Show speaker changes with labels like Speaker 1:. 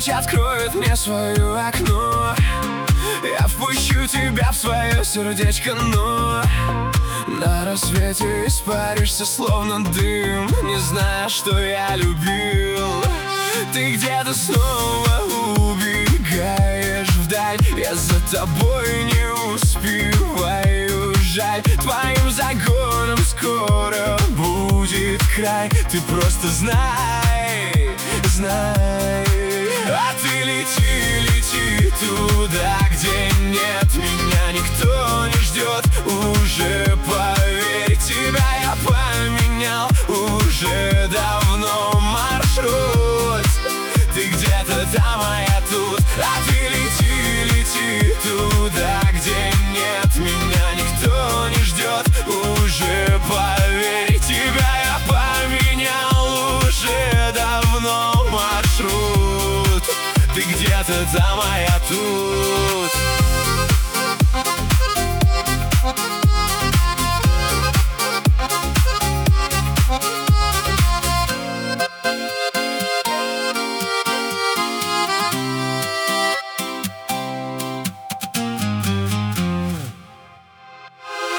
Speaker 1: Ночь откроет мне свое окно, я впущу тебя в свое сердечко, но на рассвете испаришься, словно дым, не зная, что я любил. Ты где-то снова убегаешь вдаль, я за тобой не успеваю, жаль. Твоим загоном скоро будет край, ты просто знай, знай. А ты лети, лети туда, где нет меня, никто не ждет. Уже поверь, тебя я поменял, уже давно маршрут. Ты где-то там, а я тут. А ты лети, лети туда, где нет меня, никто не ждет. Уже поверь, тебя я поменял, уже давно маршрут. Ты где-то там, а я тут.